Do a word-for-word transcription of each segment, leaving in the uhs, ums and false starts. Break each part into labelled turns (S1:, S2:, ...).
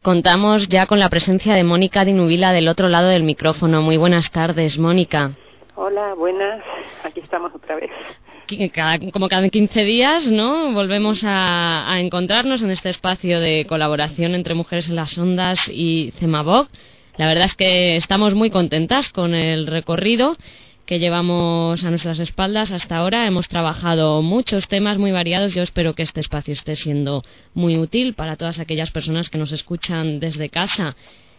S1: Contamos ya con la presencia de Mónica Dinubila del otro lado del micrófono. Muy buenas tardes, Mónica.
S2: Hola, buenas. Aquí estamos otra vez.
S1: Cada, como cada quince días, ¿no? Volvemos a, a encontrarnos en este espacio de colaboración entre Mujeres en las Ondas y CEMAVOC. La verdad es que estamos muy contentas con el recorrido que llevamos a nuestras espaldas hasta ahora. Hemos trabajado muchos temas muy variados. Yo espero que este espacio esté siendo muy útil para todas aquellas personas que nos escuchan desde casa.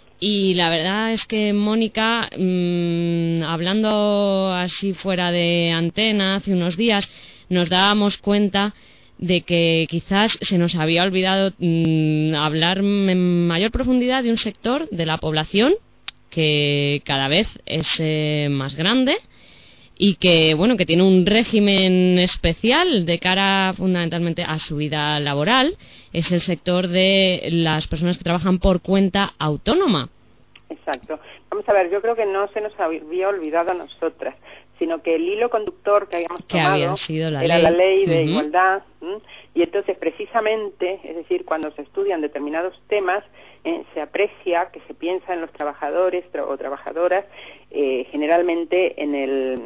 S1: Y la verdad es que, Mónica, mmm, hablando así fuera de antena hace unos días, nos dábamos cuenta de que quizás se nos había olvidado mmm, hablar en mayor profundidad de un sector de la población que cada vez es eh, más grande y que, bueno, que tiene un régimen especial de cara fundamentalmente a su vida laboral. Es el sector de las personas que trabajan por cuenta autónoma.
S2: Exacto. Vamos a ver, yo creo que no se nos había olvidado a nosotras, sino que el hilo conductor que habíamos
S1: que
S2: tomado
S1: había sido la
S2: era
S1: ley.
S2: la ley de
S1: uh-huh.
S2: igualdad, ¿m? Y entonces precisamente, es decir, cuando se estudian determinados temas, eh, se aprecia que se piensa en los trabajadores tra- o trabajadoras, eh, generalmente en el...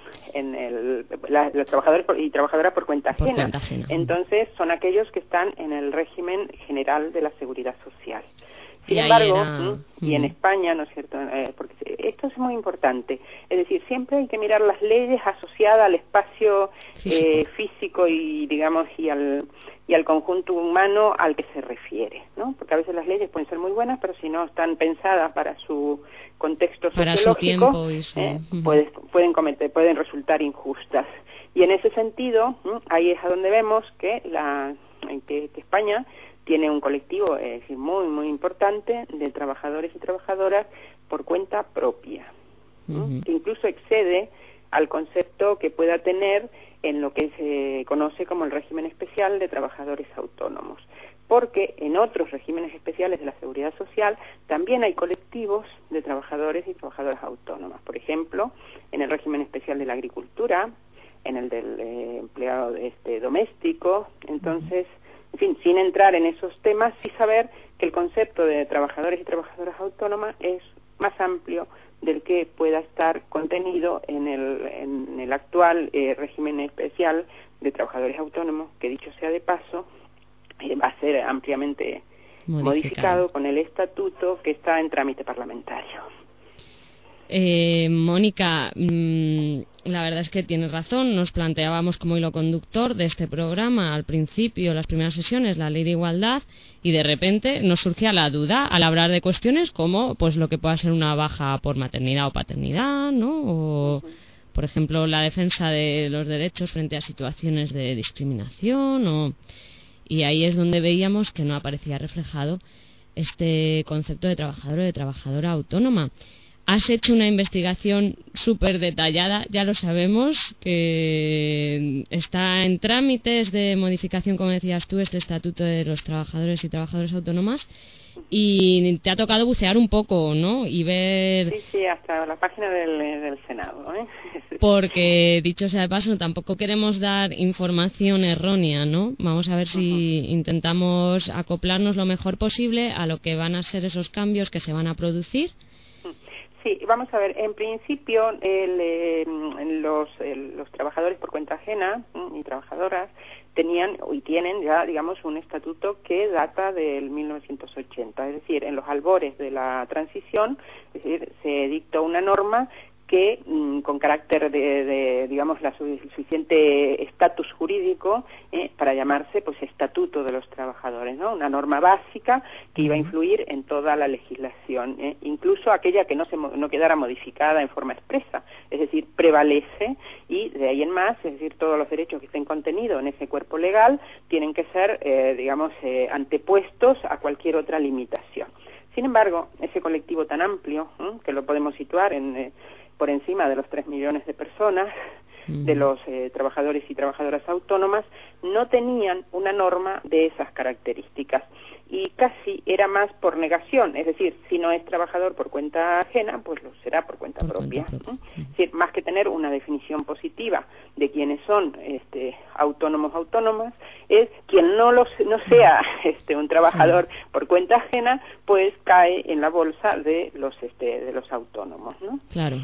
S2: en el, la, los trabajadores por, y trabajadoras por cuenta ajena.
S1: Por cuenta ajena.
S2: Entonces son aquellos que están en el régimen general de la seguridad social. Sin
S1: y
S2: embargo,
S1: era...
S2: ¿m? y en España, ¿no es cierto? Eh, porque esto es muy importante. Es decir, siempre hay que mirar las leyes asociadas al espacio físico, eh, físico y, digamos, y al y al conjunto humano al que se refiere, ¿no? Porque a veces las leyes pueden ser muy buenas, pero si no están pensadas para su contexto
S1: para
S2: sociológico,
S1: su tiempo y su...
S2: eh,
S1: uh-huh.
S2: pueden, pueden cometer, pueden resultar injustas. Y en ese sentido, ¿m? ahí es a donde vemos que la que, que España tiene un colectivo es decir, muy, muy importante de trabajadores y trabajadoras por cuenta propia, uh-huh. que incluso excede al concepto que pueda tener en lo que se conoce como el régimen especial de trabajadores autónomos. Porque en otros regímenes especiales de la seguridad social también hay colectivos de trabajadores y trabajadoras autónomas. Por ejemplo, en el régimen especial de la agricultura, en el del eh, empleado este, doméstico. Entonces, en fin, sin entrar en esos temas, sí saber que el concepto de trabajadores y trabajadoras autónomas es más amplio del que pueda estar contenido en el, en el actual eh, régimen especial de trabajadores autónomos, que dicho sea de paso, eh, va a ser ampliamente modificado. modificado con el estatuto que está en trámite parlamentario.
S1: Eh, Mónica, mmm, la verdad es que tienes razón. Nos planteábamos como hilo conductor de este programa al principio, las primeras sesiones, la ley de igualdad, y de repente nos surgía la duda al hablar de cuestiones como pues lo que pueda ser una baja por maternidad o paternidad, ¿no? O, uh-huh. por ejemplo, la defensa de los derechos frente a situaciones de discriminación, o... y ahí es donde veíamos que no aparecía reflejado este concepto de trabajador o de trabajadora autónoma. Has hecho una investigación súper detallada, ya lo sabemos, que está en trámites de modificación, como decías tú, este estatuto de los trabajadores y trabajadoras autónomas, y te ha tocado bucear un poco, ¿no? Y ver...
S2: Sí, sí, hasta la página del, del Senado, ¿eh?
S1: Porque, dicho sea de paso, tampoco queremos dar información errónea, ¿no? Vamos a ver si uh-huh. intentamos acoplarnos lo mejor posible a lo que van a ser esos cambios que se van a producir.
S2: Sí, vamos a ver, en principio el, eh, los, el, los trabajadores por cuenta ajena y trabajadoras tenían y tienen ya, digamos, un estatuto que data del mil novecientos ochenta, es decir, en los albores de la transición, es decir, se dictó una norma que mmm, con carácter de, de digamos, la suficiente estatus jurídico eh, para llamarse, pues, Estatuto de los Trabajadores, ¿no? Una norma básica que iba a influir en toda la legislación, eh, incluso aquella que no se no quedara modificada en forma expresa, es decir, prevalece y de ahí en más, es decir, todos los derechos que estén contenidos en ese cuerpo legal tienen que ser, eh, digamos, eh, antepuestos a cualquier otra limitación. Sin embargo, ese colectivo tan amplio, ¿eh? que lo podemos situar en... Eh, por encima de los tres millones de personas, uh-huh. de los eh, trabajadores y trabajadoras autónomas no tenían una norma de esas características. Y casi era más por negación, es decir, si no es trabajador por cuenta ajena, pues lo será por cuenta por propia. Cuenta propia. ¿eh? Es decir, más que tener una definición positiva de quiénes son este, autónomos autónomas, es quien no los no sea este, un trabajador sí. por cuenta ajena, pues cae en la bolsa de los este, de los autónomos, ¿no?
S1: Claro.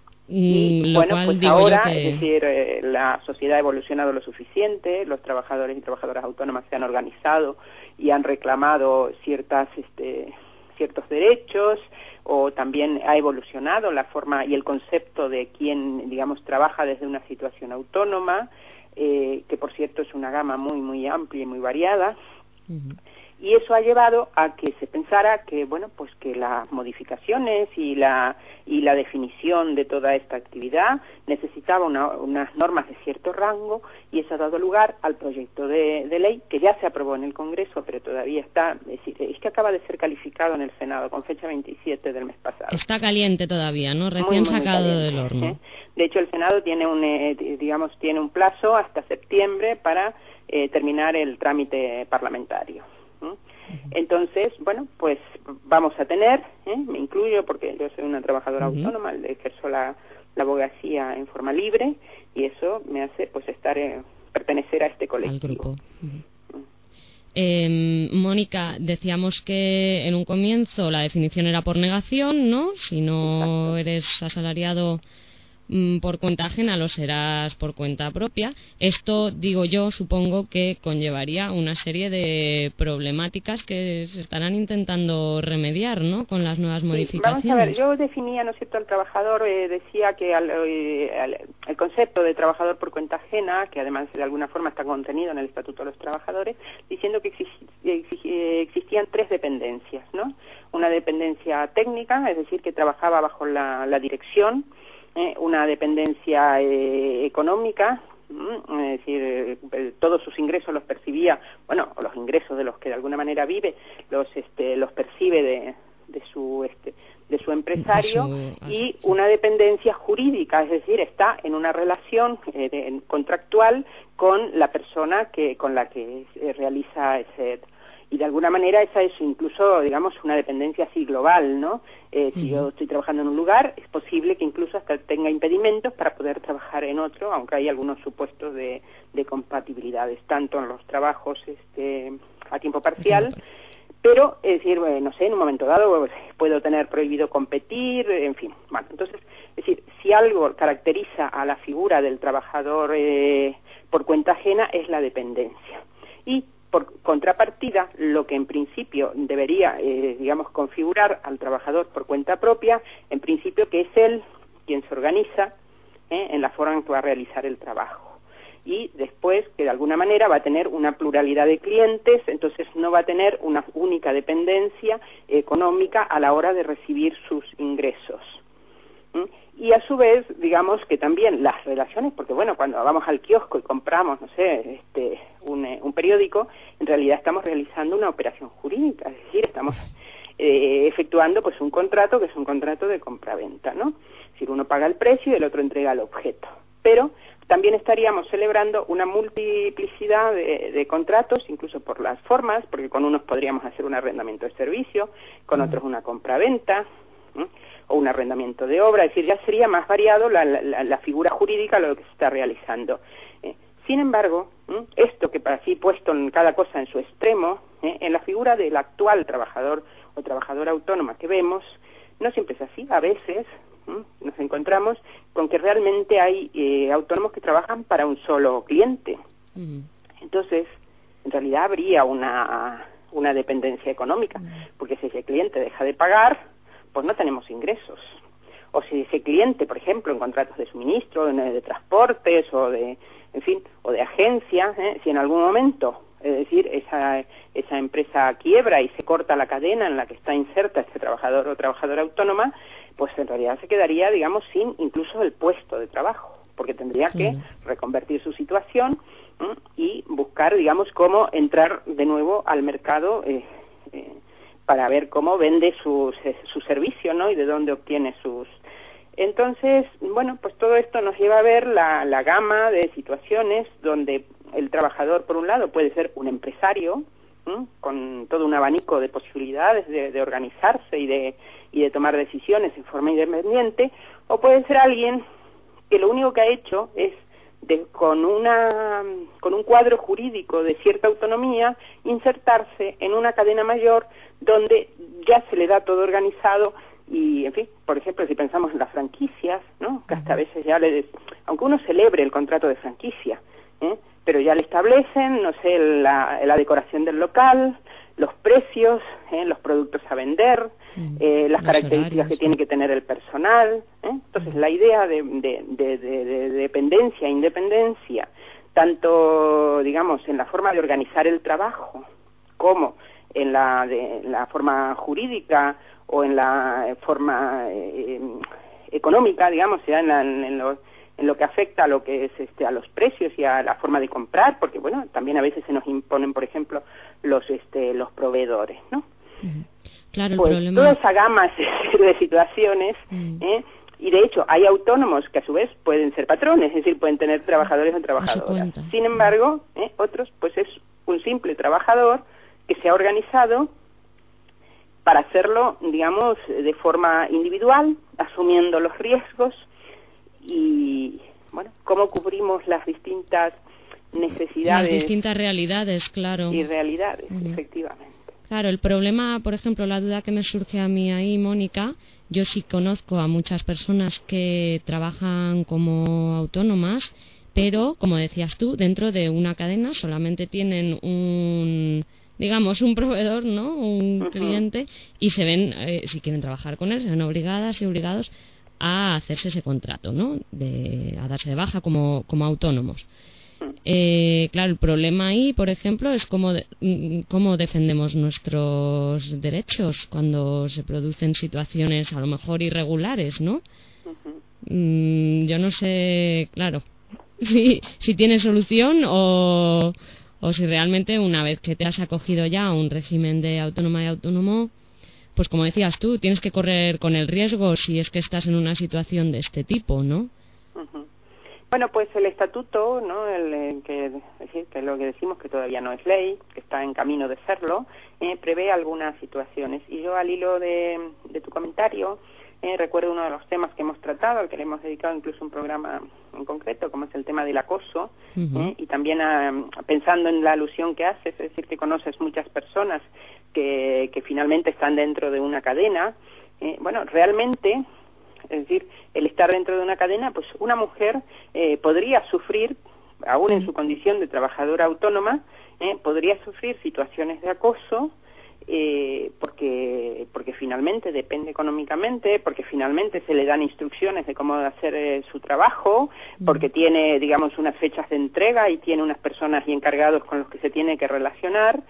S2: Y
S1: lo
S2: bueno,
S1: cual
S2: pues
S1: digo
S2: ahora,
S1: yo que...
S2: es decir, eh, la sociedad ha evolucionado lo suficiente, los trabajadores y trabajadoras autónomas se han organizado y han reclamado ciertas, este, ciertos derechos, o también ha evolucionado la forma y el concepto de quien, digamos, trabaja desde una situación autónoma, eh, que por cierto es una gama muy, muy amplia y muy variada. Uh-huh. Y eso ha llevado a que se pensara que, bueno, pues que las modificaciones y la y la definición de toda esta actividad necesitaba una, unas normas de cierto rango, y eso ha dado lugar al proyecto de, de ley que ya se aprobó en el Congreso, pero todavía está, es decir, es que acaba de ser calificado en el Senado con fecha veintisiete del mes pasado.
S1: Está caliente todavía, ¿no? Recién
S2: muy, muy,
S1: sacado
S2: muy caliente,
S1: del horno.
S2: ¿eh? De hecho, el Senado tiene un, eh, digamos, tiene un plazo hasta septiembre para eh, terminar el trámite parlamentario. Entonces, bueno, pues vamos a tener, ¿eh? me incluyo porque yo soy una trabajadora uh-huh. autónoma, ejerzo la, la abogacía en forma libre, y eso me hace pues estar eh, pertenecer a este colectivo.
S1: Al grupo. Uh-huh. Eh, Mónica, decíamos que en un comienzo la definición era por negación, ¿no? Si no Exacto. eres asalariado por cuenta ajena, lo serás por cuenta propia. Esto, digo yo, supongo que conllevaría una serie de problemáticas que se estarán intentando remediar, ¿no?, con las nuevas sí, modificaciones.
S2: Vamos a ver, yo definía, ¿no es cierto?, al trabajador, eh, decía que al, eh, al, el concepto de trabajador por cuenta ajena, que además de alguna forma está contenido en el Estatuto de los Trabajadores, diciendo que exig, exig, existían tres dependencias, ¿no? Una dependencia técnica, es decir, que trabajaba bajo la, la dirección, Eh, una dependencia eh, económica, mm, es decir, eh, todos sus ingresos los percibía, bueno, los ingresos de los que de alguna manera vive, los este, los percibe de, de su este, de su empresario, de su, y sí. una dependencia jurídica, es decir, está en una relación eh, de, contractual con la persona que con la que eh, realiza ese. Y de alguna manera esa es incluso, digamos, una dependencia así global, ¿no? Eh, si uh-huh. yo estoy trabajando en un lugar, es posible que incluso hasta tenga impedimentos para poder trabajar en otro, aunque hay algunos supuestos de, de compatibilidades, tanto en los trabajos este, a tiempo parcial, pero, es decir, bueno, no sé, en un momento dado pues, puedo tener prohibido competir, en fin. Bueno, entonces, es decir, si algo caracteriza a la figura del trabajador eh, por cuenta ajena es la dependencia. Y por contrapartida, lo que en principio debería, eh, digamos, configurar al trabajador por cuenta propia, en principio que es él quien se organiza eh, en la forma en que va a realizar el trabajo. Y después que de alguna manera va a tener una pluralidad de clientes, entonces no va a tener una única dependencia económica a la hora de recibir sus ingresos. ¿Mm? Y a su vez, digamos que también las relaciones, porque bueno, cuando vamos al kiosco y compramos, no sé, este, un, eh, un periódico, en realidad estamos realizando una operación jurídica, es decir, estamos eh, efectuando pues un contrato que es un contrato de compraventa, ¿no? Es decir, uno paga el precio y el otro entrega el objeto. Pero también estaríamos celebrando una multiplicidad de, de contratos, incluso por las formas, porque con unos podríamos hacer un arrendamiento de servicio, con otros una compraventa, ¿sí?, o un arrendamiento de obra, es decir, ya sería más variado la, la, la figura jurídica lo que se está realizando. Eh, sin embargo, ¿eh? esto que para sí puesto en cada cosa en su extremo, ¿eh? en la figura del actual trabajador o trabajadora autónoma que vemos, no siempre es así. A veces ¿eh? nos encontramos con que realmente hay eh, autónomos que trabajan para un solo cliente. Uh-huh. Entonces, en realidad habría una, una dependencia económica, uh-huh. porque si ese cliente deja de pagar, pues no tenemos ingresos. O si ese cliente, por ejemplo, en contratos de suministro, de, de transportes o de, en fin, o de agencia, ¿eh? si en algún momento, es decir, esa esa empresa quiebra y se corta la cadena en la que está inserta este trabajador o trabajadora autónoma, pues en realidad se quedaría, digamos, sin incluso el puesto de trabajo, porque tendría que reconvertir su situación ¿eh? y buscar, digamos, cómo entrar de nuevo al mercado eh, eh, para ver cómo vende sus, su servicio, ¿no? Y de dónde obtiene sus Entonces, bueno, pues todo esto nos lleva a ver la, la gama de situaciones donde el trabajador, por un lado, puede ser un empresario, ¿m? Con todo un abanico de posibilidades de, de organizarse y de, y de tomar decisiones en forma independiente, o puede ser alguien que lo único que ha hecho es, de, con, una, con un cuadro jurídico de cierta autonomía, insertarse en una cadena mayor donde ya se le da todo organizado. Y, en fin, por ejemplo, si pensamos en las franquicias, ¿no? Que hasta a veces ya le... Aunque uno celebre el contrato de franquicia, ¿eh? Pero ya le establecen, no sé, la, la decoración del local, los precios, ¿eh? Los productos a vender, eh, las los características horarios, que sí. Tiene que tener el personal, ¿eh? Entonces, uh-huh. La idea de, de, de, de, de dependencia e independencia, tanto, digamos, en la forma de organizar el trabajo, como en la, de, la forma jurídica, o en la forma eh, económica, digamos, ya en, la, en, lo, en lo que afecta a lo que es este, a los precios y a la forma de comprar, porque bueno, también a veces se nos imponen, por ejemplo, los este, los proveedores, ¿no?
S1: Uh-huh. Claro, el
S2: pues
S1: problema...
S2: toda esa gama de situaciones, uh-huh. ¿eh? Y de hecho hay autónomos que a su vez pueden ser patrones, es decir, pueden tener trabajadores o trabajadoras. Sin embargo, ¿eh? Otros, pues es un simple trabajador que se ha organizado para hacerlo, digamos, de forma individual, asumiendo los riesgos y, bueno, cómo cubrimos las distintas necesidades.
S1: Las distintas realidades, claro.
S2: Y realidades, uh-huh. Efectivamente.
S1: Claro, el problema, por ejemplo, la duda que me surge a mí ahí, Mónica, yo sí conozco a muchas personas que trabajan como autónomas, pero, como decías tú, dentro de una cadena solamente tienen un... digamos, un proveedor, ¿no? Un uh-huh. cliente, y se ven, eh, si quieren trabajar con él, se ven obligadas y obligados a hacerse ese contrato, ¿no? De, a darse de baja como, como autónomos. Eh, claro, el problema ahí, por ejemplo, es cómo, de, cómo defendemos nuestros derechos cuando se producen situaciones a lo mejor irregulares, ¿no? Uh-huh. Mm, yo no sé, claro, si, si tiene solución o... o si realmente una vez que te has acogido ya a un régimen de autónoma y autónomo, pues como decías tú, tienes que correr con el riesgo si es que estás en una situación de este tipo, ¿no?
S2: Uh-huh. Bueno, pues el estatuto, ¿no? El, el que, es decir, que lo que decimos que todavía no es ley, que está en camino de serlo, eh, prevé algunas situaciones. Y yo al hilo de, de tu comentario, Eh, recuerdo uno de los temas que hemos tratado, al que le hemos dedicado incluso un programa en concreto, como es el tema del acoso, uh-huh. eh, y también a, pensando en la alusión que haces, es decir, que conoces muchas personas que, que finalmente están dentro de una cadena. Eh, bueno, realmente, es decir, el estar dentro de una cadena, pues una mujer eh, podría sufrir, aún en su condición de trabajadora autónoma, eh, podría sufrir situaciones de acoso, Eh, porque porque finalmente depende económicamente, porque finalmente se le dan instrucciones de cómo hacer eh, su trabajo, porque tiene, digamos, unas fechas de entrega y tiene unas personas y encargados con los que se tiene que relacionar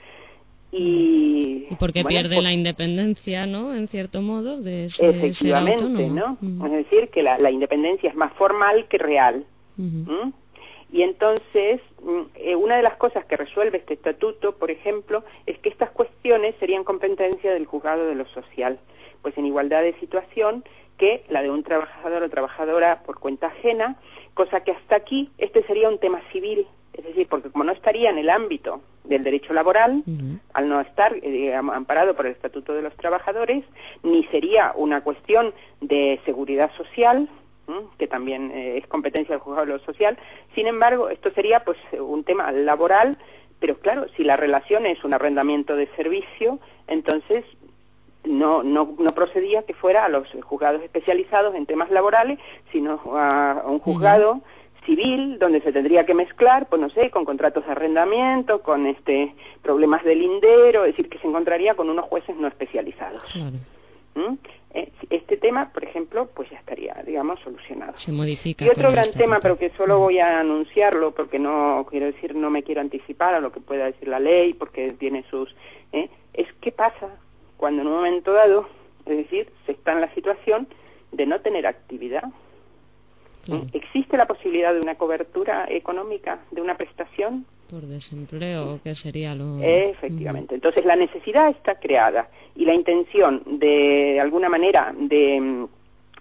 S2: y,
S1: y porque bueno, pierde pues, la independencia, ¿no? En cierto modo de ese,
S2: efectivamente,
S1: ser
S2: ¿no?
S1: Uh-huh.
S2: Es decir, que la, la independencia es más formal que real. Uh-huh. ¿Mm? Y entonces, eh, una de las cosas que resuelve este estatuto, por ejemplo, es que estas cuestiones serían competencia del juzgado de lo social, pues en igualdad de situación que la de un trabajador o trabajadora por cuenta ajena, cosa que hasta aquí este sería un tema civil, es decir, porque como no estaría en el ámbito del derecho laboral, uh-huh. al no estar eh, amparado por el Estatuto de los Trabajadores, ni sería una cuestión de seguridad social, que también eh, es competencia del juzgado de lo social. Sin embargo, esto sería pues un tema laboral, pero claro, si la relación es un arrendamiento de servicio, entonces no no no procedía que fuera a los juzgados especializados en temas laborales, sino a, a un juzgado uh-huh. civil, donde se tendría que mezclar, pues no sé, con contratos de arrendamiento, con este problemas de lindero, es decir, que se encontraría con unos jueces no especializados. Claro. ¿Mm? Este tema, por ejemplo, pues ya estaría, digamos, solucionado.
S1: Se modifica.
S2: Y otro gran tema, pero que solo voy a anunciarlo, porque no quiero decir, no me quiero anticipar a lo que pueda decir la ley, porque tiene sus... ¿eh? Es qué pasa cuando en un momento dado, es decir, se está en la situación de no tener actividad. Claro. ¿Existe la posibilidad de una cobertura económica, de una prestación?
S1: Por desempleo, ¿qué sería lo...?
S2: Efectivamente. Entonces, la necesidad está creada y la intención de, de alguna manera, de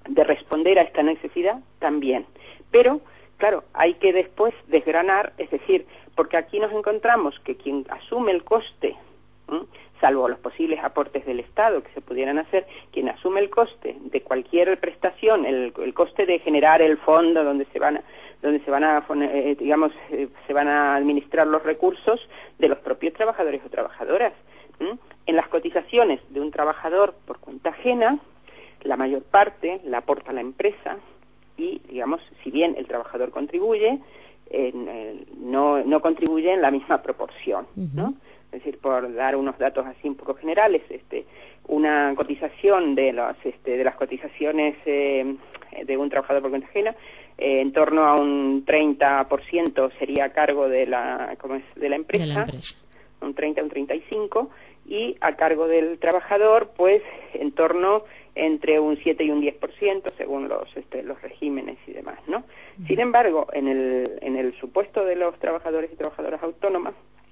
S2: de responder a esta necesidad también. Pero, claro, hay que después desgranar, es decir, porque aquí nos encontramos que quien asume el coste, ¿eh? salvo los posibles aportes del Estado que se pudieran hacer, quien asume el coste de cualquier prestación, el, el coste de generar el fondo donde se van a, donde se van a eh, digamos eh, se van a administrar los recursos de los propios trabajadores o trabajadoras. ¿eh? En las cotizaciones de un trabajador por cuenta ajena, la mayor parte la aporta la empresa y, digamos, si bien el trabajador contribuye, eh, no, no contribuye en la misma proporción, ¿no? Es decir, por dar unos datos así un poco generales, este, una cotización de los, este, de las cotizaciones eh, de un trabajador por cuenta ajena, eh, en torno a un treinta por ciento sería a cargo de la, ¿cómo es? de la empresa,
S1: de la empresa.
S2: un treinta, un treinta y cinco, y a cargo del trabajador, pues, en torno entre un siete y un diez por ciento, según los, este, los regímenes y demás, ¿no? Uh-huh. Sin embargo, en el, en el supuesto de los trabajadores y trabajadoras autónomas,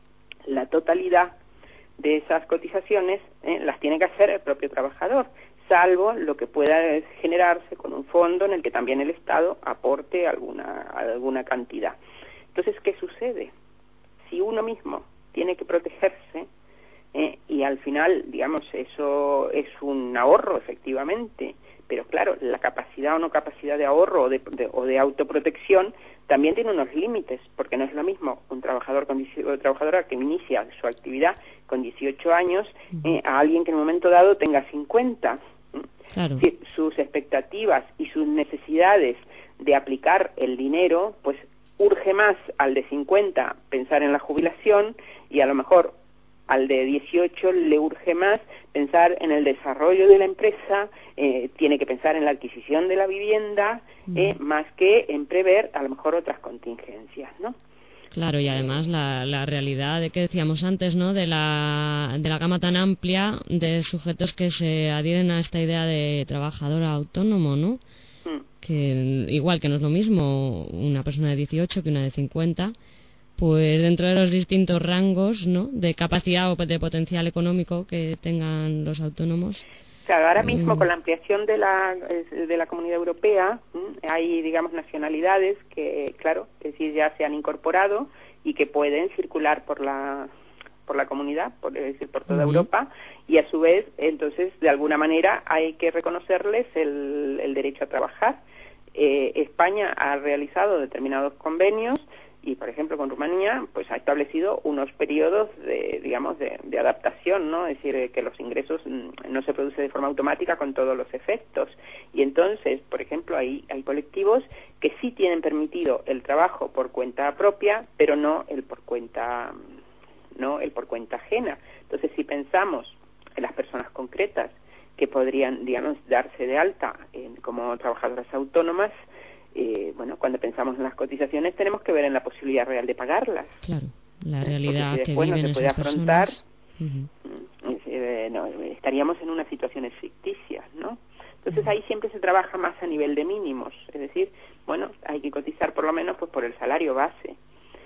S2: la totalidad de esas cotizaciones eh, las tiene que hacer el propio trabajador, salvo lo que pueda generarse con un fondo en el que también el Estado aporte alguna, alguna cantidad. Entonces, ¿qué sucede? Si uno mismo tiene que protegerse, eh, y al final, digamos, eso es un ahorro, efectivamente, pero claro, la capacidad o no capacidad de ahorro o de, de, o de autoprotección también tiene unos límites, porque no es lo mismo un trabajador con o trabajadora que inicia su actividad con dieciocho años eh, a alguien que en un momento dado tenga cincuenta.
S1: Claro.
S2: Si sus expectativas y sus necesidades de aplicar el dinero, pues urge más al de cincuenta pensar en la jubilación, y a lo mejor al de dieciocho le urge más pensar en el desarrollo de la empresa, eh, tiene que pensar en la adquisición de la vivienda, eh, mm. más que en prever a lo mejor otras contingencias, ¿no?
S1: Claro, y además la, la realidad de que decíamos antes, ¿no? De la, de la gama tan amplia de sujetos que se adhieren a esta idea de trabajador autónomo, ¿no? Mm. Que igual que no es lo mismo una persona de dieciocho que una de cincuenta, pues dentro de los distintos rangos, ¿no? De capacidad o de potencial económico que tengan los autónomos.
S2: Claro, ahora mismo con la ampliación de la de la Comunidad Europea hay, digamos, nacionalidades que, claro, que sí ya se han incorporado y que pueden circular por la por la comunidad, por, es decir, por toda uh-huh. Europa, y a su vez, entonces, de alguna manera hay que reconocerles el, el derecho a trabajar. Eh, España ha realizado determinados convenios y, por ejemplo, con Rumanía, pues ha establecido unos periodos de, digamos, de, de adaptación, ¿no? Es decir, que los ingresos no se producen de forma automática con todos los efectos. Y entonces, por ejemplo, hay, hay colectivos que sí tienen permitido el trabajo por cuenta propia, pero no el por cuenta, no el por cuenta ajena. Entonces, si pensamos en las personas concretas que podrían, digamos, darse de alta en, como trabajadoras autónomas, Eh, bueno, cuando pensamos en las cotizaciones tenemos que ver en la posibilidad real de pagarlas.
S1: Claro, la realidad
S2: si
S1: que viven
S2: no se puede
S1: esas
S2: afrontar,
S1: personas. Uh-huh.
S2: eh, no, estaríamos en unas situaciones ficticias, ¿no? Entonces uh-huh. ahí siempre se trabaja más a nivel de mínimos, es decir, bueno, hay que cotizar por lo menos pues por el salario base.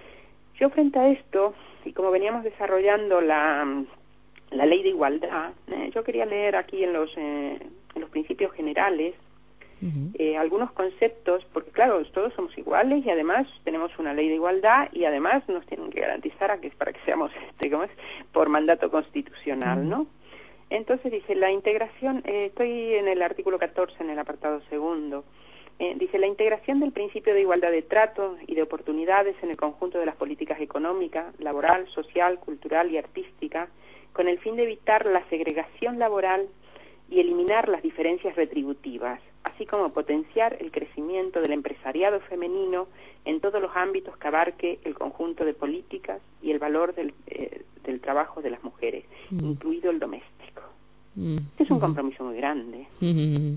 S2: Yo frente a esto, y como veníamos desarrollando la, la ley de igualdad, eh, yo quería leer aquí en los, eh, en los principios generales Uh-huh. Eh, algunos conceptos, porque claro, todos somos iguales y además tenemos una ley de igualdad y además nos tienen que garantizar a que para que seamos, este, ¿cómo es? Por mandato constitucional, ¿no? Entonces dice, la integración, eh, estoy en el artículo catorce, en el apartado segundo, eh, dice, la integración del principio de igualdad de trato y de oportunidades en el conjunto de las políticas económica, laboral, social, cultural y artística, con el fin de evitar la segregación laboral y eliminar las diferencias retributivas, así como potenciar el crecimiento del empresariado femenino en todos los ámbitos que abarque el conjunto de políticas y el valor del, eh, del trabajo de las mujeres, mm. incluido el doméstico. Mm. Es un compromiso muy grande. Mm.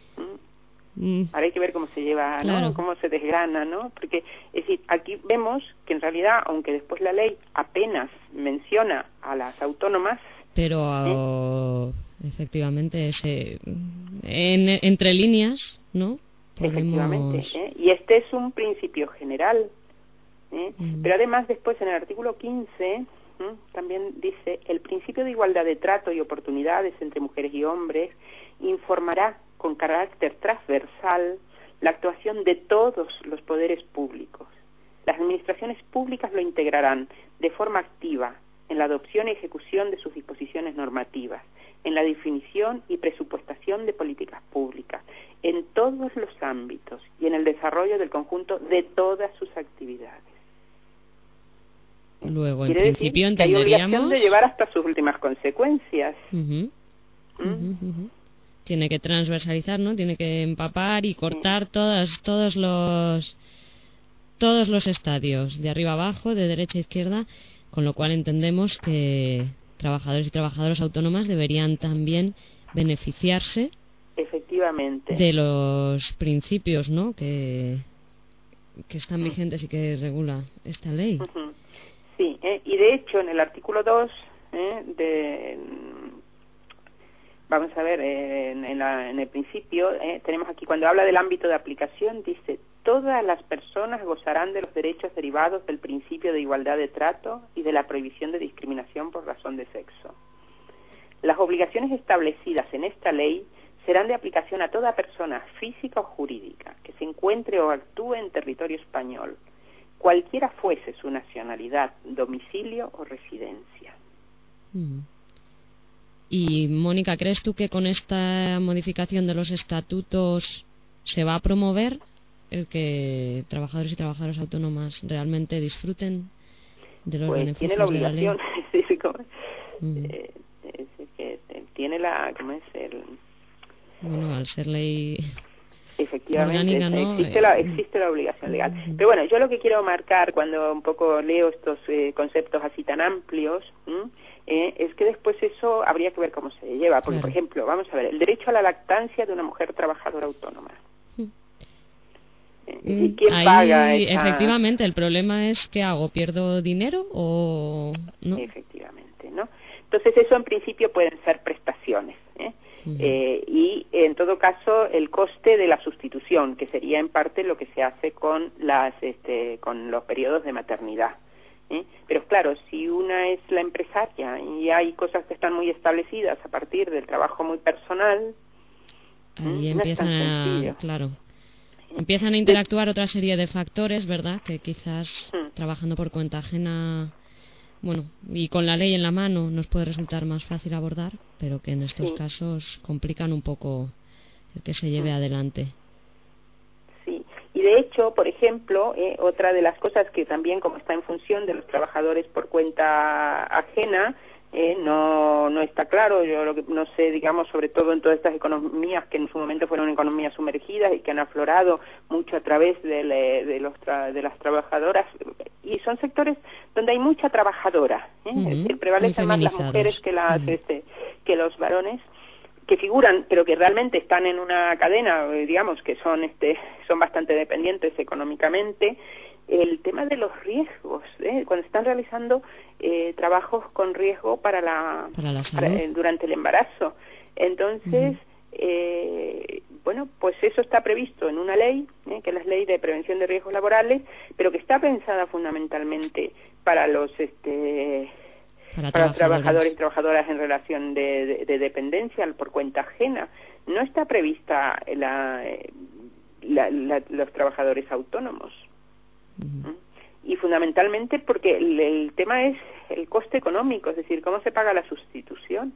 S2: Mm. Ahora hay que ver cómo se lleva, claro. ¿no? Cómo se desgrana, ¿no? Porque, es decir, aquí vemos que en realidad, aunque después la ley apenas menciona a las autónomas,
S1: pero ¿eh? Efectivamente ese en, entre líneas, ¿no?
S2: Podemos... Efectivamente, ¿eh? Y este es un principio general, ¿eh? Mm. Pero además después en el artículo quince ¿eh? también dice, el principio de igualdad de trato y oportunidades entre mujeres y hombres informará con carácter transversal la actuación de todos los poderes públicos. Las administraciones públicas lo integrarán de forma activa en la adopción y ejecución de sus disposiciones normativas, en la definición y presupuestación de políticas públicas, en todos los ámbitos y en el desarrollo del conjunto de todas sus actividades.
S1: Luego, en
S2: Quiere
S1: principio
S2: decir que hay obligación
S1: entenderíamos...
S2: de llevar hasta sus últimas consecuencias.
S1: Uh-huh.
S2: ¿Mm?
S1: Uh-huh, uh-huh. Tiene que transversalizar, ¿no? Tiene que empapar y cortar sí. todos, todos los todos los estadios, de arriba a abajo, de derecha a izquierda, con lo cual entendemos que trabajadores y trabajadoras autónomas deberían también beneficiarse
S2: efectivamente
S1: de los principios, ¿no? que, que están vigentes y que regula esta ley.
S2: Uh-huh. Sí, eh, y de hecho en el artículo dos eh, de vamos a ver, eh, en, en, la, en el principio eh, tenemos aquí, cuando habla del ámbito de aplicación, dice: todas las personas gozarán de los derechos derivados del principio de igualdad de trato y de la prohibición de discriminación por razón de sexo. Las obligaciones establecidas en esta ley serán de aplicación a toda persona física o jurídica que se encuentre o actúe en territorio español, cualquiera fuese su nacionalidad, domicilio o residencia.
S1: Mm. Y, Mónica, ¿crees tú que con esta modificación de los estatutos se va a promover el que trabajadores y trabajadoras autónomas realmente disfruten de los
S2: pues
S1: beneficios
S2: tiene la obligación,
S1: de la ley?
S2: sí, como,
S1: Mm.
S2: eh, es, es que tiene la, ¿cómo es? El,
S1: bueno, al ser ley
S2: efectivamente
S1: orgánica, ¿no?
S2: existe la existe la obligación legal.
S1: Mm.
S2: Pero bueno, yo lo que quiero marcar cuando un poco leo estos eh, conceptos así tan amplios, ¿m? Eh, es que después eso habría que ver cómo se lleva. Porque,
S1: claro.
S2: por ejemplo, vamos a ver, el derecho a la lactancia de una mujer trabajadora autónoma.
S1: Mm.
S2: Eh, ¿Y quién
S1: Ahí,
S2: paga esa...?
S1: efectivamente, el problema es ¿qué hago? ¿Pierdo dinero o no?
S2: Efectivamente, ¿no? Entonces eso en principio pueden ser prestaciones, ¿eh? Uh-huh. Eh, y en todo caso el coste de la sustitución, que sería en parte lo que se hace con las este, con los periodos de maternidad. ¿Eh? Pero claro, si una es la empresaria y hay cosas que están muy establecidas a partir del trabajo muy personal,
S1: ahí
S2: ¿eh?
S1: empiezan
S2: no es tan sencillo.
S1: a, claro, empiezan a interactuar otra serie de factores, ¿verdad? Que quizás hmm. trabajando por cuenta ajena, bueno, y con la ley en la mano nos puede resultar más fácil abordar, pero que en estos sí. casos complican un poco el que se lleve hmm. adelante.
S2: Sí. Y de hecho, por ejemplo, eh, otra de las cosas que también, como está en función de los trabajadores por cuenta ajena, eh, no no está claro. Yo lo que no sé, digamos, sobre todo en todas estas economías que en su momento fueron economías sumergidas y que han aflorado mucho a través de, le, de los tra, de las trabajadoras, y son sectores donde hay mucha trabajadora, ¿eh? Uh-huh. Es decir, prevalecen más las mujeres que las uh-huh. este que los varones, que figuran, pero que realmente están en una cadena, digamos, que son este son bastante dependientes económicamente. El tema de los riesgos, ¿eh? Cuando están realizando eh, trabajos con riesgo para la,
S1: para la salud.
S2: Para, eh, durante el embarazo. Entonces, uh-huh. eh, bueno, pues eso está previsto en una ley, ¿eh? Que es la ley de prevención de riesgos laborales, pero que está pensada fundamentalmente para los este
S1: Para,
S2: para los trabajadores y trabajadoras en relación de, de, de dependencia por cuenta ajena. No está prevista la, la, la, los trabajadores autónomos. Uh-huh. Y fundamentalmente porque el, el tema es el coste económico, es decir, cómo se paga la sustitución.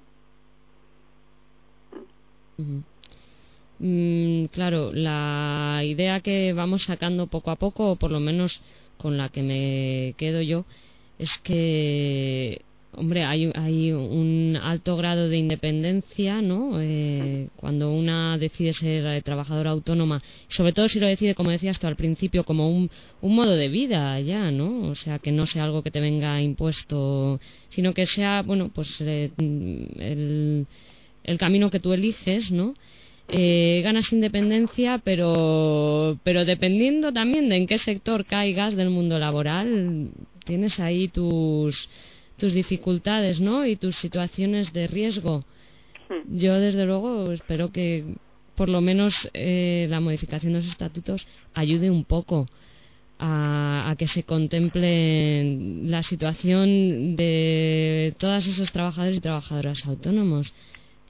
S1: Uh-huh. Mm, claro, la idea que vamos sacando poco a poco, o por lo menos con la que me quedo yo, es que hombre, hay, hay un alto grado de independencia, ¿no? Eh, cuando una decide ser trabajadora autónoma, sobre todo si lo decide, como decías tú al principio, como un, un modo de vida ya, ¿no? O sea, que no sea algo que te venga impuesto, sino que sea, bueno, pues eh, el, el camino que tú eliges, ¿no? Eh, ganas independencia, pero pero dependiendo también de en qué sector caigas del mundo laboral, tienes ahí tus tus dificultades, ¿no? Y tus situaciones de riesgo. Yo, desde luego, espero que por lo menos eh, la modificación de los estatutos ayude un poco a, a que se contemple la situación de todos esos trabajadores y trabajadoras autónomos,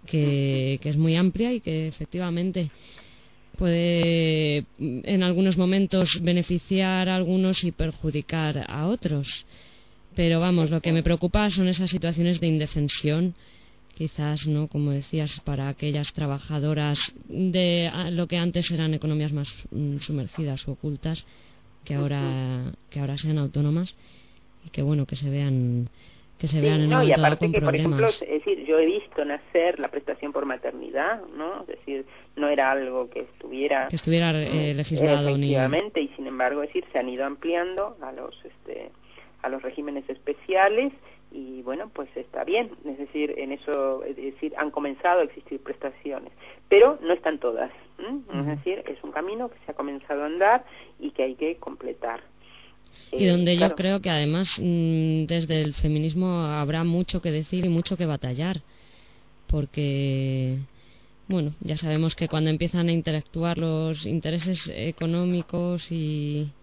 S1: que, que es muy amplia y que efectivamente puede en algunos momentos beneficiar a algunos y perjudicar a otros. Pero vamos, lo que me preocupa son esas situaciones de indefensión, quizás, ¿no? Como decías, para aquellas trabajadoras de lo que antes eran economías más mm, sumergidas o ocultas, que ahora que ahora sean autónomas y que bueno que se vean que se
S2: sí,
S1: vean en
S2: no,
S1: un momento
S2: y aparte
S1: con
S2: que,
S1: problemas.
S2: por ejemplo, es decir, yo he visto nacer la prestación por maternidad, ¿no? Es decir, no era algo que estuviera
S1: que estuviera eh, legislado
S2: efectivamente
S1: ni...
S2: y sin embargo, es decir, se han ido ampliando a los este a los regímenes especiales y bueno, pues está bien, es decir, en eso, es decir, han comenzado a existir prestaciones, pero no están todas, ¿eh? Es decir, es un camino que se ha comenzado a andar y que hay que completar.
S1: Y donde
S2: eh, claro.
S1: yo creo que además mmm, desde el feminismo habrá mucho que decir y mucho que batallar, porque bueno, ya sabemos que cuando empiezan a interactuar los intereses económicos y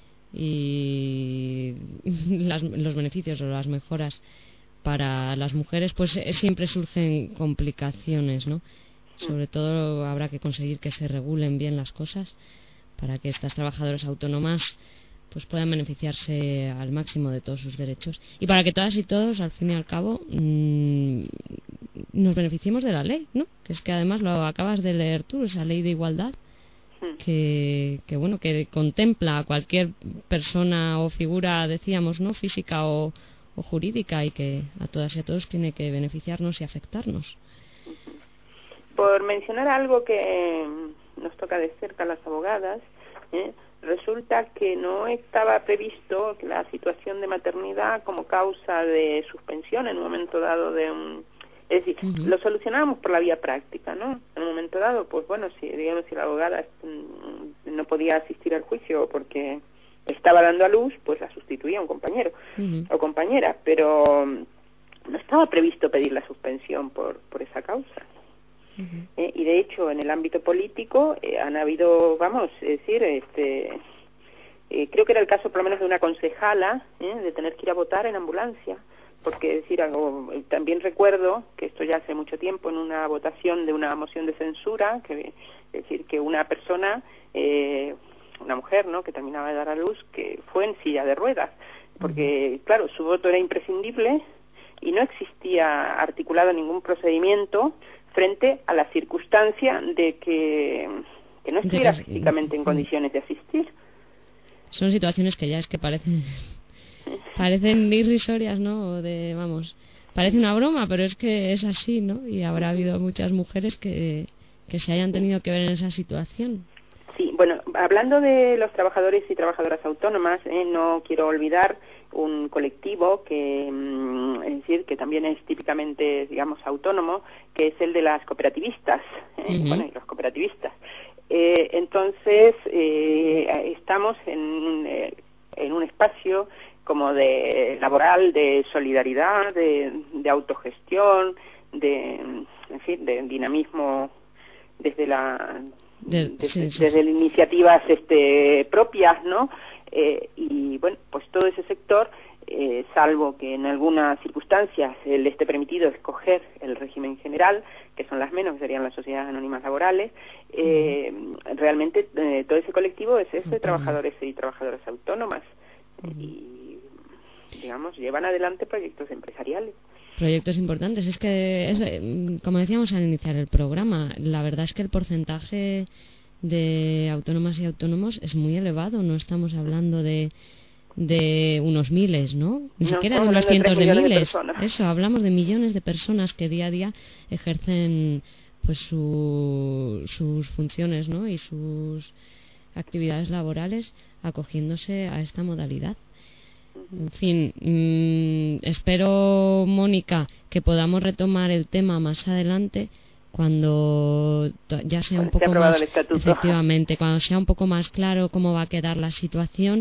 S1: y las, los beneficios o las mejoras para las mujeres, pues eh, siempre surgen complicaciones, ¿no? Sobre todo habrá que conseguir que se regulen bien las cosas para que estas trabajadoras autónomas pues puedan beneficiarse al máximo de todos sus derechos y para que todas y todos, al fin y al cabo, mmm, nos beneficiemos de la ley, ¿no? Que es que además lo acabas de leer tú, esa ley de igualdad. Que, que bueno que contempla a cualquier persona o figura, decíamos, no física o, o jurídica, y que a todas y a todos tiene que beneficiarnos y afectarnos.
S2: Por mencionar algo que nos toca de cerca a las abogadas, ¿eh? Resulta que no estaba previsto la situación de maternidad como causa de suspensión en un momento dado de un... Es decir, uh-huh. Lo solucionábamos por la vía práctica, ¿no? En un momento dado, pues bueno, si digamos si la abogada no podía asistir al juicio porque estaba dando a luz, pues la sustituía un compañero uh-huh. o compañera, pero no estaba previsto pedir la suspensión por por esa causa. Uh-huh. Eh, y de hecho, en el ámbito político eh, han habido, vamos, es decir, este, eh, creo que era el caso por lo menos de una concejala, eh, de tener que ir a votar en ambulancia. Porque decir algo, también recuerdo que esto ya hace mucho tiempo en una votación de una moción de censura, que es decir que una persona, eh, una mujer, ¿no?, que terminaba de dar a luz, que fue en silla de ruedas, porque claro, su voto era imprescindible y no existía articulado ningún procedimiento frente a la circunstancia de que, que no estuviera
S1: de que,
S2: físicamente en condiciones de asistir.
S1: Son situaciones que ya es que parecen parecen irrisorias, ¿no? O de, vamos, parece una broma, pero es que es así, ¿no? Y habrá habido muchas mujeres que, que se hayan tenido que ver en esa situación.
S2: Sí, bueno, hablando de los trabajadores y trabajadoras autónomas, eh, no quiero olvidar un colectivo que, mm, es decir, que también es típicamente, digamos, autónomo, que es el de las cooperativistas, eh, uh-huh. bueno, y los cooperativistas. Eh, entonces, eh, estamos en, eh, en un espacio como de laboral, de solidaridad, de, de autogestión, de, en fin, de dinamismo desde la
S1: de,
S2: desde,
S1: sí, sí.
S2: desde iniciativas este propias, ¿no? Eh, y bueno, pues todo ese sector, eh, salvo que en algunas circunstancias eh, le esté permitido escoger el régimen general, que son las menos, que serían las sociedades anónimas laborales, eh, uh-huh. realmente eh, todo ese colectivo es ese de uh-huh. trabajadores y trabajadoras autónomas. Uh-huh. Y digamos, llevan adelante proyectos empresariales.
S1: Proyectos importantes. Es que, es, como decíamos al iniciar el programa, la verdad es que el porcentaje de autónomas y autónomos es muy elevado. No estamos hablando de de unos miles, ¿no? Ni
S2: no,
S1: siquiera de unos
S2: de
S1: cientos de miles.
S2: De
S1: Eso, hablamos de millones de personas que día a día ejercen pues su, sus funciones, ¿no? Y sus actividades laborales acogiéndose a esta modalidad. En fin, mmm, espero, Mónica, que podamos retomar el tema más adelante cuando ya sea un poco más, efectivamente, cuando sea un poco más claro cómo va a quedar la situación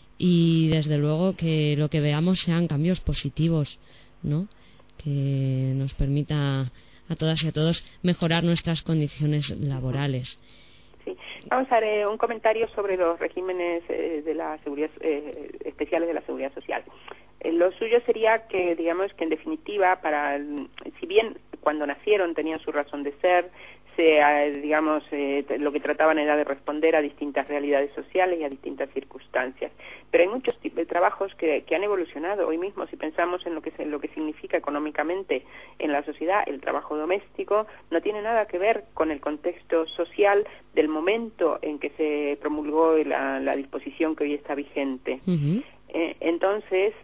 S1: y desde luego que lo que veamos sean cambios positivos, ¿no? Que nos permita a todas y a todos mejorar nuestras condiciones laborales.
S2: Sí. Vamos a ver un comentario sobre los regímenes eh, de la seguridad eh, especiales de la seguridad social. Eh, lo suyo sería que, digamos, que en definitiva, para el, si bien cuando nacieron tenían su razón de ser, se, eh, digamos, eh, lo que trataban era de responder a distintas realidades sociales y a distintas circunstancias. Pero hay muchos tipos de trabajos que, que han evolucionado. Hoy mismo, si pensamos en lo que, en lo que significa económicamente en la sociedad, el trabajo doméstico no tiene nada que ver con el contexto social del momento en que se promulgó la, la disposición que hoy está vigente. Uh-huh. Eh, entonces,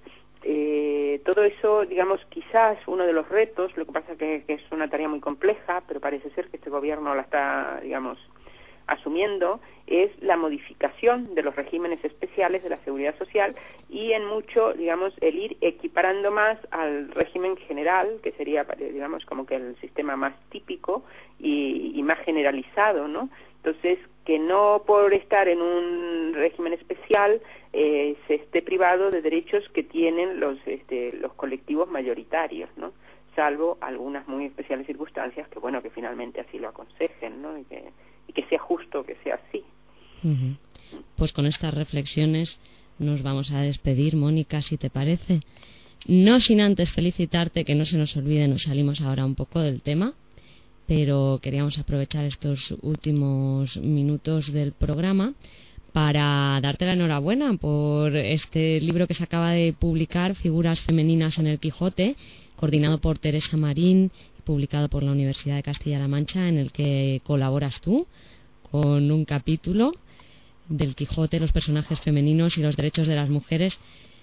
S2: Eh, todo eso, digamos, quizás uno de los retos, lo que pasa que, que es una tarea muy compleja, pero parece ser que este gobierno la está, digamos, asumiendo, es la modificación de los regímenes especiales de la seguridad social y en mucho, digamos, el ir equiparando más al régimen general, que sería, digamos, como que el sistema más típico y, y más generalizado, ¿no? Entonces, que no por estar en un régimen especial eh, se esté privado de derechos que tienen los este, los colectivos mayoritarios, ¿no? Salvo algunas muy especiales circunstancias que, bueno, que finalmente así lo aconsejen, ¿no? Y que, y que sea justo que sea así.
S1: Uh-huh. Pues con estas reflexiones nos vamos a despedir, Mónica, si te parece. No sin antes felicitarte, que no se nos olvide, nos salimos ahora un poco del tema, pero queríamos aprovechar estos últimos minutos del programa para darte la enhorabuena por este libro que se acaba de publicar, Figuras femeninas en el Quijote, coordinado por Teresa Marín y publicado por la Universidad de Castilla-La Mancha, en el que colaboras tú con un capítulo del Quijote, los personajes femeninos y los derechos de las mujeres.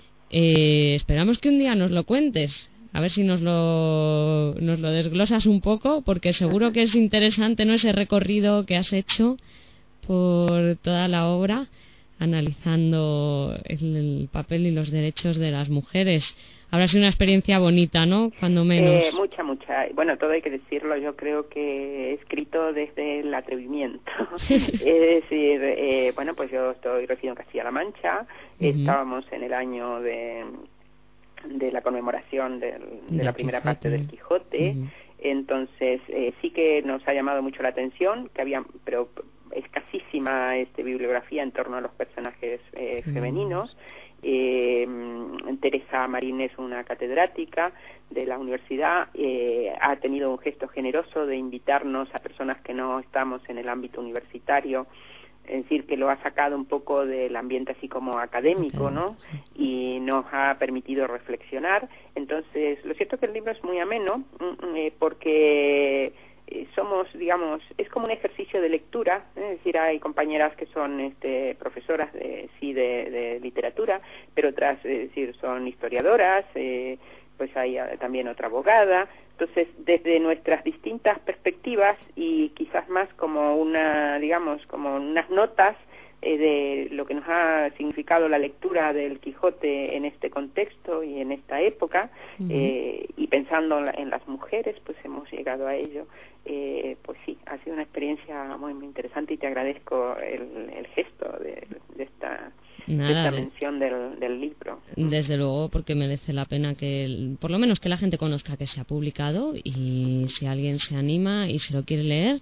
S1: Eh, esperamos que un día nos lo cuentes. A ver si nos lo, nos lo desglosas un poco, porque seguro que es interesante, ¿no?, ese recorrido que has hecho por toda la obra, analizando el, el papel y los derechos de las mujeres. Habrá sido una experiencia bonita, ¿no?, cuando menos.
S2: Eh, mucha, mucha. Bueno, todo hay que decirlo, yo creo que he escrito desde el atrevimiento. Es decir, eh, bueno, pues yo estoy resido en Castilla-La Mancha, uh-huh. Estábamos en el año de... de la conmemoración del, de, de la primera Quijote. Parte del Quijote, uh-huh. Entonces eh, sí que nos ha llamado mucho la atención que había, pero escasísima este, bibliografía en torno a los personajes eh, uh-huh. femeninos. eh, Teresa Marín es una catedrática de la universidad, eh, ha tenido un gesto generoso de invitarnos a personas que no estamos en el ámbito universitario, es decir, que lo ha sacado un poco del ambiente así como académico, ¿no? Y nos ha permitido reflexionar. Entonces, lo cierto es que el libro es muy ameno, eh, porque eh, somos, digamos, es como un ejercicio de lectura, ¿eh? Es decir, hay compañeras que son este, profesoras de, sí de, de literatura, pero otras, es decir, son historiadoras, eh, pues hay también otra abogada. Entonces, desde nuestras distintas perspectivas y quizás más como una, digamos, como unas notas eh, de lo que nos ha significado la lectura del Quijote en este contexto y en esta época, uh-huh. eh, y pensando en, la, en las mujeres, pues hemos llegado a ello. Eh, pues sí, ha sido una experiencia muy, muy interesante y te agradezco el, el gesto de, de esta...
S1: Nada,
S2: esta mención del, del libro.
S1: Desde luego, porque merece la pena que, por lo menos que la gente conozca que se ha publicado, y si alguien se anima y se lo quiere leer,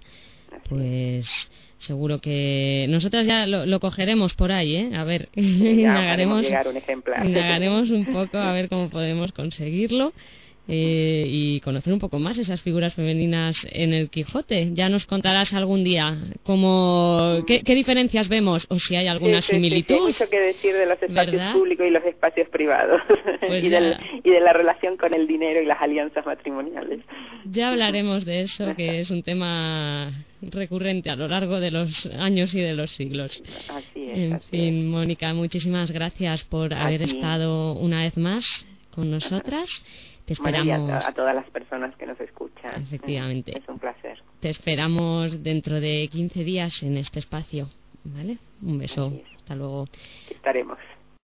S1: pues seguro que nosotras ya lo, lo cogeremos por ahí, ¿eh? A ver,
S2: sí,
S1: indagaremos,
S2: llegar un ejemplar.
S1: indagaremos un poco a ver cómo podemos conseguirlo. Eh, y conocer un poco más esas figuras femeninas en el Quijote. Ya nos contarás algún día cómo, qué, qué diferencias vemos o si hay alguna
S2: sí, sí,
S1: similitud.
S2: Sí, sí, hay mucho que decir de los espacios
S1: ¿verdad?
S2: Públicos y los espacios privados,
S1: pues
S2: y, del, y de la relación con el dinero y las alianzas matrimoniales.
S1: Ya hablaremos de eso, que es un tema recurrente a lo largo de los años y de los siglos.
S2: Así es.
S1: En
S2: así
S1: fin,
S2: es.
S1: Mónica, muchísimas gracias por
S2: a
S1: haber
S2: ti.
S1: estado una vez más con nosotras. Te esperamos.
S2: Bueno, y a, a todas las personas que nos escuchan.
S1: Efectivamente.
S2: Es un placer.
S1: Te esperamos dentro de quince días en este espacio, ¿vale? Un beso. Hasta luego.
S2: Estaremos.